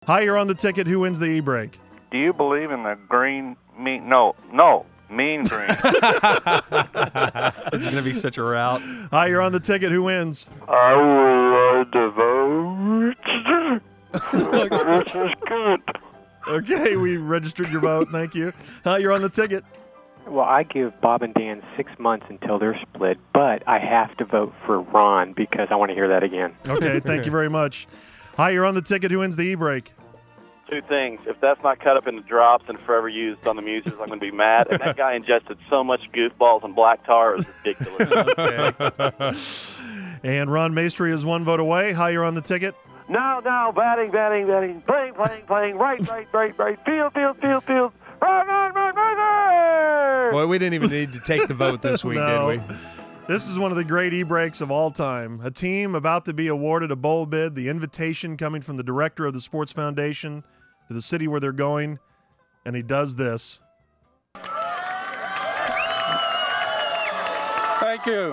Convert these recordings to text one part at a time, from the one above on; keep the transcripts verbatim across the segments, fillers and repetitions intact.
Hi, you're on the ticket. Who wins the e-brake? Do you believe in the green mean? No, no, mean green. This is going to be such a route. Hi, you're on the ticket. Who wins? I would like to vote. This is good. Okay, we registered your vote. Thank you. Hi, you're on the ticket. Well, I give Bob and Dan six months until they're split, but I have to vote for Ron because I want to hear that again. Okay, thank you very much. Hi, you're on the ticket. Who wins the e-brake? Two things. If that's not cut up into drops and forever used on the muses, I'm going to be mad. And that guy ingested so much goofballs and black tar, it was ridiculous. Okay. And Ron Maestri is one vote away. Hi, you're on the ticket. Now, now, batting, batting, batting, playing, playing, playing, right, right, right, right, field, field, field, field, run, run, run, run, run! Boy, we didn't even need to take the vote this week, No. did we? This is one of the great e-breaks of all time. A team about to be awarded a bowl bid, the invitation coming from the director of the Sports Foundation to the city where they're going, and he does this. Thank you.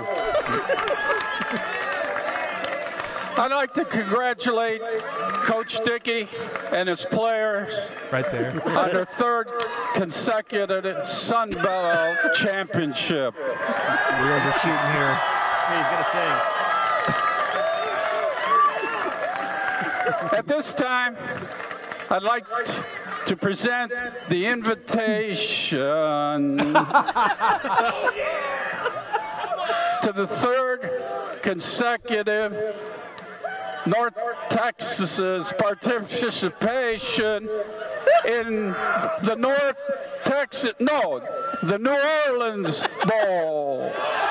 I'd like to congratulate Coach Dickey and his players Right there. on their third consecutive Sun Belt championship. We overshooting here. Hey, he's going to sing. At this time, I'd like to present the invitation to the third consecutive North Texas's participation in the North Texas, no, the New Orleans Bowl.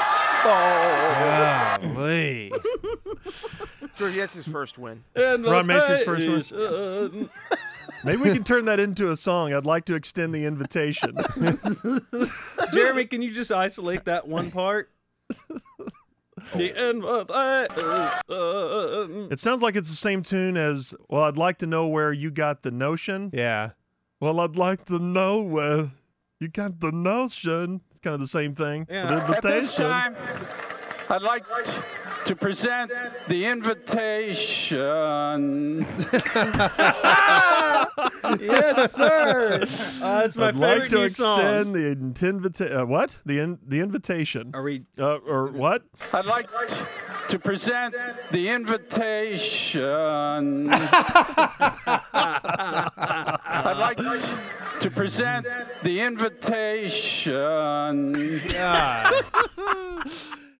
Golly. George, that's his first win. Ron Maestrid's first one. Maybe we can turn that into a song. I'd like to extend the invitation. Jeremy, can you just isolate that one part? The invitation. It sounds like it's the same tune as, well, I'd like to know where you got the notion. Yeah. Well, I'd like to know where you got the notion. It's kind of the same thing. Yeah. The At this invitation. time, I'd like to present the invitation. Yes, sir. Uh, that's my I'd favorite like to new extend song. the invita- uh, what? The in- the invitation. Are we? Uh, or what? I'd like to present the invitation. I'd like to present the invitation. God.